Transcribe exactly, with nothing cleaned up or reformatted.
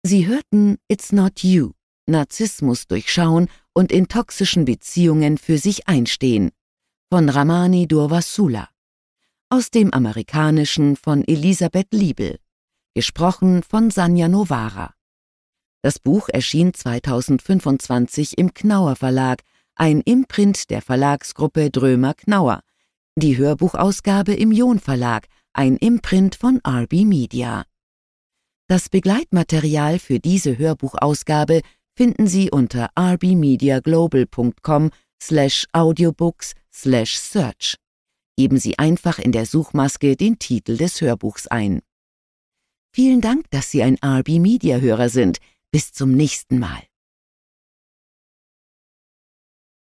Sie hörten It's Not You, Narzissmus durchschauen und in toxischen Beziehungen für sich einstehen von Ramani Durvasula. Aus dem Amerikanischen von Elisabeth Liebel. Gesprochen von Sanja Novara. Das Buch erschien zweitausendfünfundzwanzig im Knauer Verlag, ein Imprint der Verlagsgruppe Drömer-Knauer. Die Hörbuchausgabe im John Verlag, ein Imprint von R B Media. Das Begleitmaterial für diese Hörbuchausgabe finden Sie unter rbmediaglobal.com slash audiobooks slash search. Geben Sie einfach in der Suchmaske den Titel des Hörbuchs ein. Vielen Dank, dass Sie ein R B Media Hörer sind. Bis zum nächsten Mal.